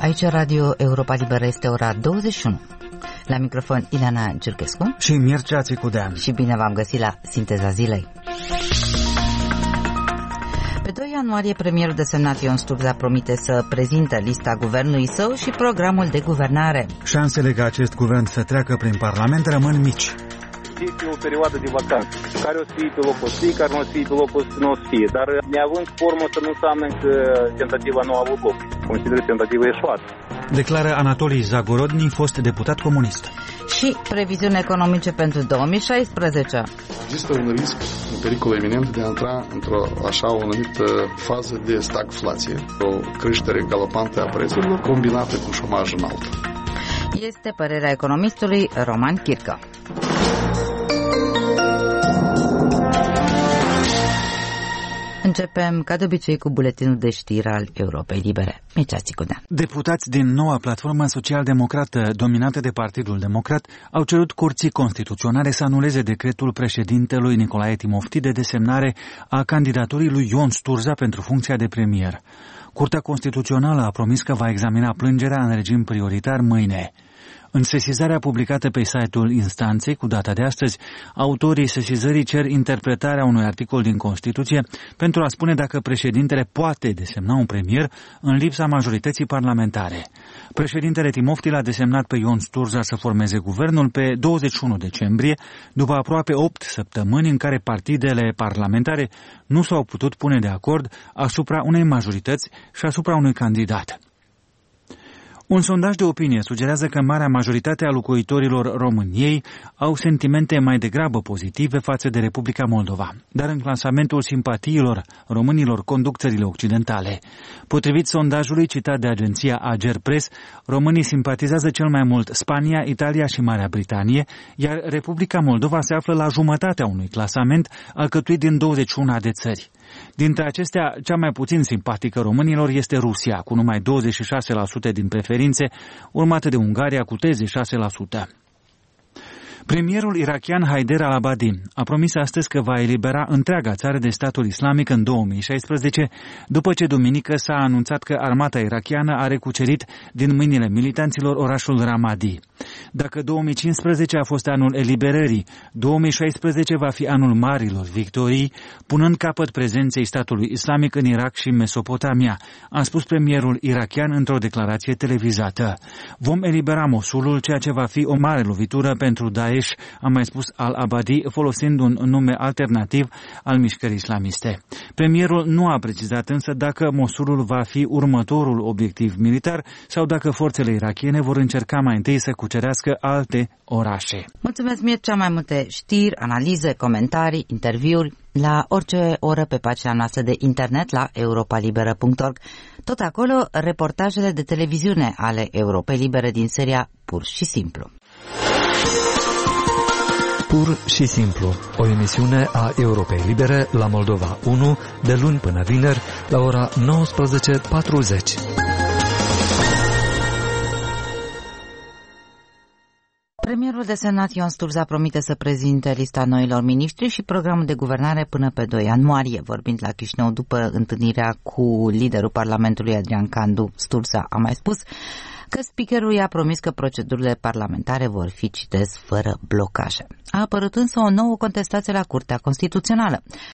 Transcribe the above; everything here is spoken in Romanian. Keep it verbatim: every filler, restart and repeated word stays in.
Aici Radio Europa Liberă, este ora douăzeci și unu. La microfon Ileana Giurghescu și Mircea Țicudean. Și bine v-am găsit la Sinteza Zilei. Pe doi ianuarie, premierul desemnat Ion Sturza promite să prezinte lista guvernului său și programul de guvernare. Șansele ca acest guvern să treacă prin Parlament rămân mici. Este o perioadă de vacanță, care o să fie pe locul să fie, care nu o să fie pe locul să nu o să fie. Dar neavând formă să nu înseamnă că tentativa nu a avut loc. Consider tentativa eșuată. Declară Anatolii Zagorodni, fost deputat comunist. Și previziuni economice pentru două mii șaisprezece. Există un risc, un pericol eminent de a intra într-o așa o anumită fază de stagflație, o creștere galopantă a prețurilor combinată cu șomaj înalt. Este părerea economistului Roman Chircă. Începem, ca de obicei, cu buletinul de știri al Europei Libere. Mircea Țicudean. Deputați din noua platformă social-democrată, dominată de Partidul Democrat, au cerut Curții Constituționale să anuleze decretul președintelui Nicolae Timofti de desemnare a candidaturii lui Ion Sturza pentru funcția de premier. Curtea Constituțională a promis că va examina plângerea în regim prioritar mâine. În sesizarea publicată pe site-ul instanței cu data de astăzi, autorii sesizării cer interpretarea unui articol din Constituție pentru a spune dacă președintele poate desemna un premier în lipsa majorității parlamentare. Președintele Timofti l-a desemnat pe Ion Sturza să formeze guvernul pe douăzeci și unu decembrie, după aproape opt săptămâni în care partidele parlamentare nu s-au putut pune de acord asupra unei majorități și asupra unui candidat. Un sondaj de opinie sugerează că marea majoritate a locuitorilor României au sentimente mai degrabă pozitive față de Republica Moldova, dar în clasamentul simpatiilor românilor conduc țările occidentale. Potrivit sondajului citat de agenția Agerpres, românii simpatizează cel mai mult Spania, Italia și Marea Britanie, iar Republica Moldova se află la jumătatea unui clasament alcătuit din douăzeci și unu de țări. Dintre acestea, cea mai puțin simpatică românilor este Rusia, cu numai douăzeci și șase la sută din preferințe, urmată de Ungaria cu treizeci și șase la sută. Premierul irakian Haider al-Abadi a promis astăzi că va elibera întreaga țară de statul islamic în două mii șaisprezece, după ce duminică s-a anunțat că armata irakiană a recucerit din mâinile militanților orașul Ramadi. Dacă două mii cincisprezece a fost anul eliberării, două mii șaisprezece va fi anul marilor victorii, punând capăt prezenței statului islamic în Irak și Mesopotamia, a spus premierul irakian într-o declarație televizată. Vom elibera Mosulul, ceea ce va fi o mare lovitură pentru Daesh, a mai spus al-Abadi, folosind un nume alternativ al mișcării islamiste. Premierul nu a precizat însă dacă Mosulul va fi următorul obiectiv militar sau dacă forțele irakiene vor încerca mai întâi să cucerească alte orașe. Mulțumesc, Mircea, mai multe știri, analize, comentarii, interviuri la orice oră pe pagina noastră de internet la europa liberă punct org. Tot acolo, reportajele de televiziune ale Europei Libere din seria Pur și Simplu. Pur și Simplu, o emisiune a Europei Libere la Moldova unu, de luni până vineri, la ora nouăsprezece patruzeci. Premierul desemnat Ion Sturza promite să prezinte lista noilor miniștri și programul de guvernare până pe doi ianuarie. Vorbind la Chișinău după întâlnirea cu liderul Parlamentului Adrian Candu, Sturza a mai spus că speakerul i-a promis că procedurile parlamentare vor fi, citez, fără blocaje. A apărut însă o nouă contestație la Curtea Constituțională.